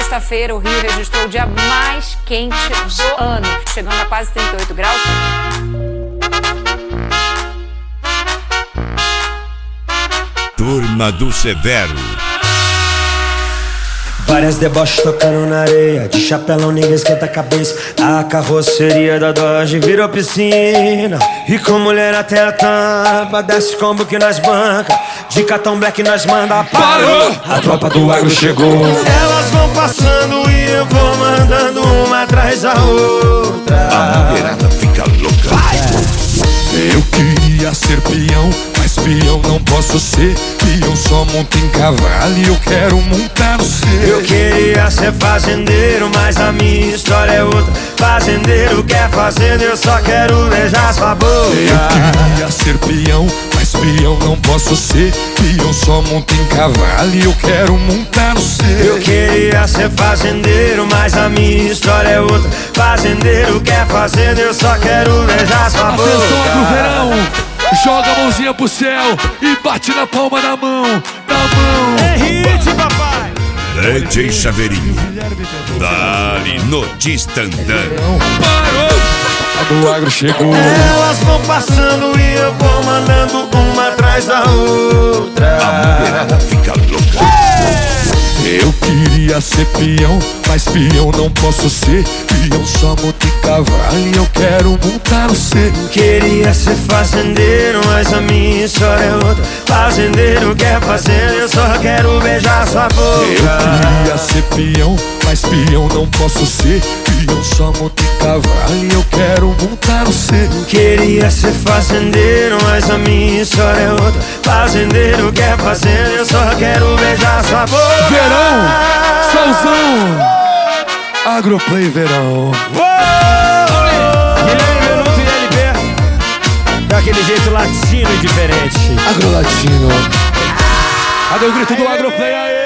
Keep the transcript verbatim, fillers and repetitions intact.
sexta-feira, o Rio registrou o dia mais quente do ano, chegando a quase trinta e oito graus. Turma do Severo. Várias deboches tocando na areia, de chapelão ninguém esquenta a cabeça. A carroceria da Dodge virou piscina, e com mulher até a tampa, desce combo que nós banca, de cartão black nós manda. Parou! A tropa do agro chegou. Elas vão passando e eu vou mandando uma atrás da outra. A mulherada fica louca. Vai! Eu queria ser peão, mas peão não posso ser. Peão só monta em cavalo e eu quero montar no seu. Eu queria ser fazendeiro, mas a minha história é outra. Fazendeiro quer fazenda, eu só quero beijar sua boca. Eu queria ser peão, mas peão não posso ser. Peão só monta em cavalo e eu quero montar no seu. Eu queria ser fazendeiro, mas a minha história é outra. Fazendeiro quer fazenda, eu só quero beijar sua boca. Atenção, agro verão, joga a mãozinha pro céu e bate na palma da mão, da mão. É hit, papai! D J Chaveirinho, dali no Distandão. Parou! A do agro chegou. Elas vão passando e eu vou mandando uma atrás da outra. A mulherada fica louca. Eu queria ser peão, mas peão não posso ser. Peão só monta em cavalo e eu quero montar no seu. Queria ser fazendeiro, mas a minha história é outra. Fazendeiro quer fazenda, eu só quero beijar sua boca. Eu queria ser peão, mas peão não posso ser. Peão só monta em cavalo e eu quero montar no seu. Queria ser fazendeiro, mas a minha história é outra. Fazendeiro quer fazenda, eu só quero beijar sua boca. Verão, solzão, Agroplay verão. Guilherme Benuto e L P, daquele jeito latino e diferente. Agrolatino. Cadê o grito do Agroplay aí?